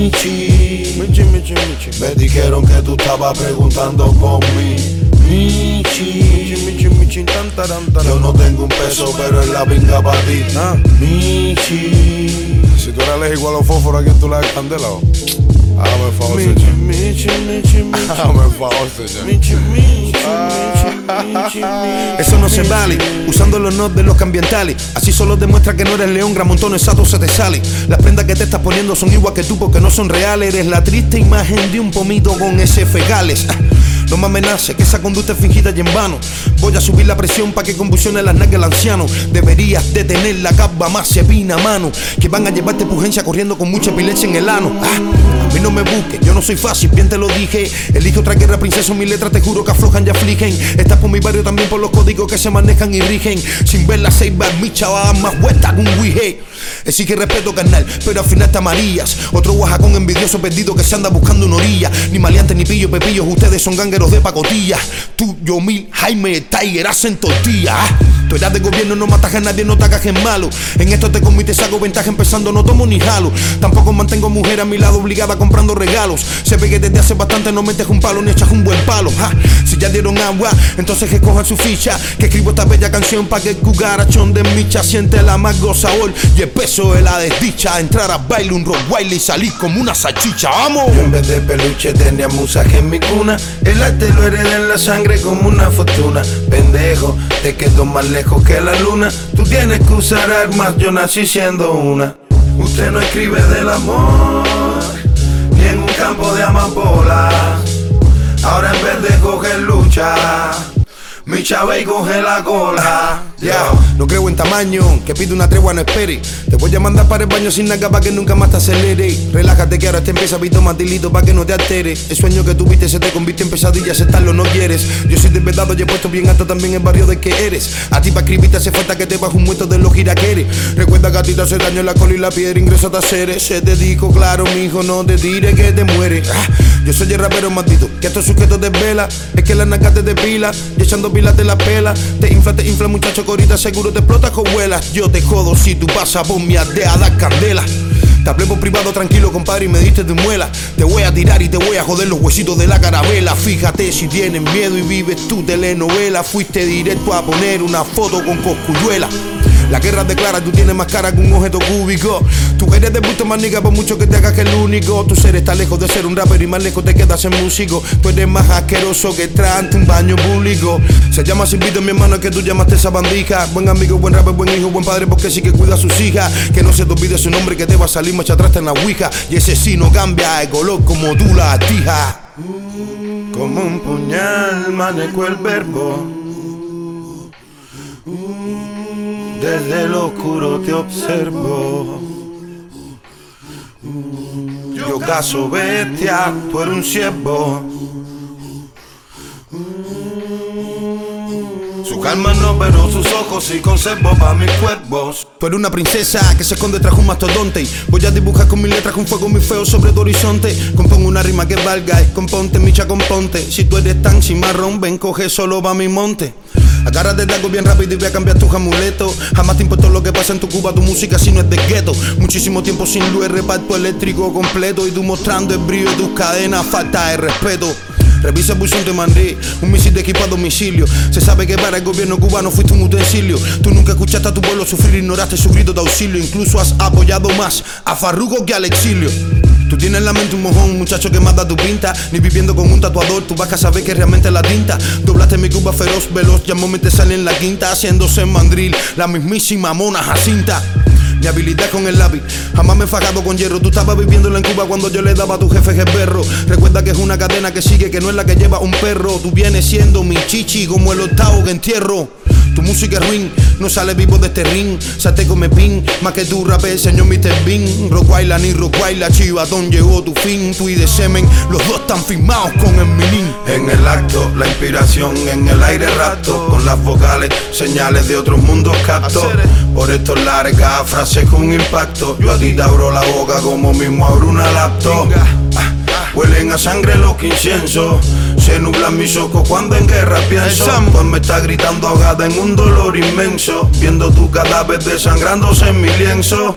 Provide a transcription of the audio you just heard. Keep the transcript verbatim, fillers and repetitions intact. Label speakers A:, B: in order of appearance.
A: Michi, Michi, Michi, Michi. Me dijeron que tú estabas preguntando por mí. Michi, Michi, Michi, tan, taran, taran. Yo no tengo un peso, pero es la pinga para ti. Ah. Michi.
B: Si tú eres alérgico a los fósforos, ¿a quién tú le das candela? Hágame el favor,
A: Michi,
B: señor.
A: Michi, Michi, Michi.
B: Hágame el favor, señor.
A: Michi, Michi, Michi, Michi, Michi.
C: Eso no se vale, usando los notes de los cambientales. Así solo demuestra que no eres león, gran montón exacto se te sale. Las prendas que te estás poniendo son igual que tú porque no son reales. Eres la triste imagen de un pomito con ese fecales. No me amenaces, que esa conducta es fingida y en vano. Voy a subir la presión pa' que convulsione las nalgas el anciano. Deberías de tener la capa más cepina a mano, que van a llevarte pujencia corriendo con mucha epilepsia en el ano. Ah, a mí no me busques, yo no soy fácil, bien te lo dije. Elige otra guerra, princeso, mis letras te juro que aflojan y afligen. Estás por mi barrio también por los códigos que se manejan y rigen. Sin ver las seis bar, mi chava más vuelta que un Ouija. Exige respeto, carnal, pero al final te amarillas. Otro oaxacón envidioso perdido que se anda buscando una orilla. Ni maleantes ni pillos, pepillos, ustedes son gangueros de pacotilla. Tú, yo, mil, Jaime, Tiger, hacen tortilla. Tú eras de gobierno, no matas a nadie, no te hagas en malo. En esto te comí, te saco ventaja empezando, no tomo ni jalo. Tampoco mantengo mujer a mi lado obligada comprando regalos. Se ve que desde hace bastante no metes un palo ni echas un buen palo. Ja, si ya dieron agua, entonces que cojan su ficha. Que escribo esta bella canción pa' que el cucarachón de micha siente el amargo sabor y el peso de la desdicha. Entrar a baile un rottweiler y salir como una salchicha. ¡Vamos!
A: Yo en vez de peluche tenía musaje en mi cuna. El arte lo heredé en la sangre como una fortuna. Pendejo, te quedo más lejos que la luna. Tú tienes que usar armas, yo nací siendo una. Usted no escribe del amor, ni en un campo de amapola. Ahora en vez de coger lucha, mi chava y coge la cola.
C: Ya, no creo en tamaño, que pide una tregua, no espere. Te voy a mandar para el baño sin nada pa' que nunca más te acelere. Relájate que ahora te empieza a pito más dilito pa' que no te altere. El sueño que tuviste se te convierte en pesadilla, aceptarlo no quieres. Yo soy de verdad y he puesto bien alto también el barrio de que eres. A ti pa' escribirte hace falta que te baje un muerto de los giraqueres. Recuerda que a ti te hace daño la cola y la piedra, ingresa a hacer. Se te dijo claro, mijo, no te tires que te mueres. Ah, yo soy el rapero maldito, que estos sujetos desvela. Es que la naca te depila, y echando pilas te la pela. Te infla, te infla muchacho, que ahorita seguro te explotas con vuelas. Yo te jodo si tú pasas por mi aldea a dar candela. Te hablé por privado tranquilo, compadre, y me diste de muela. Te voy a tirar y te voy a joder los huesitos de la carabela. Fíjate si tienes miedo y vives tu telenovela. Fuiste directo a poner una foto con cosculluela. La guerra declara, tú tienes más cara que un objeto cúbico. Tú eres de gusto más nigga por mucho que te hagas que el único. Tu ser está lejos de ser un rapper y más lejos te quedas en músico. Tú eres más asqueroso que entrar ante un baño público. Se llama Silvito, mi hermano, es que tú llamaste esa bandija. Buen amigo, buen rapper, buen hijo, buen padre, porque sí que cuida a sus hijas. Que no se te olvide su nombre, que te va a salir marcha atrás en la ouija. Y ese sí no cambia el color como tú la tija.
A: Como un puñal manejo el verbo. Desde el oscuro te observo. Yo caso bestia, tú eres un ciervo. Su calma no, pero sus ojos sí conservo pa' mis cuervos.
C: Tú eres una princesa que se esconde tras un mastodonte. Voy a dibujar con mis letras con fuego muy feo sobre tu horizonte. Compongo una rima que valga y componte, micha, componte. Si tú eres tan cimarrón, ven, coge solo pa' mi monte. Agárrate de algo bien rápido y voy a cambiar tus amuletos. Jamás te importó lo que pasa en tu Cuba, tu música si no es de gueto. Muchísimo tiempo sin luz, reparto eléctrico completo. Y tú mostrando el brillo de tus cadenas, falta de respeto. Revisa el buzón de mandé, un misil de equipo a domicilio. Se sabe que para el gobierno cubano fuiste un utensilio. Tú nunca escuchaste a tu pueblo sufrir, ignoraste su grito de auxilio. Incluso has apoyado más a Farruko que al exilio. Tú tienes en la mente un mojón, un muchacho que mata tu pinta. Ni viviendo con un tatuador, tú vas a saber que realmente la tinta. Doblaste mi Cuba feroz, veloz, ya momento te sale en la quinta. Haciéndose en mandril, la mismísima Mona Jacinta. Mi habilidad con el lápiz, jamás me he fajado con hierro. Tú estabas viviéndola en Cuba cuando yo le daba a tu jefe el berro. Recuerda que es una cadena que sigue, que no es la que lleva un perro. Tú vienes siendo mi chichi como el octavo que entierro. Tu música es ruin, no sale vivo de este ring. Salte come pin, más que tu rapper, señor mister Bean. Rockwailer ni Rockwailer, chivatón, llegó tu fin. Tú y de semen, los dos están firmados con el milín.
A: En el acto, la inspiración en el aire rapto. Con las vocales, señales de otros mundos capto. Por esto larga frase con impacto. Yo a ti te abro la boca como mismo abro una laptop. Ah, huelen a sangre los que incienso. Se nublan mis ojos cuando en guerra pienso. Pues me está gritando ahogada en un dolor inmenso. Viendo tu cadáver desangrándose en mi lienzo.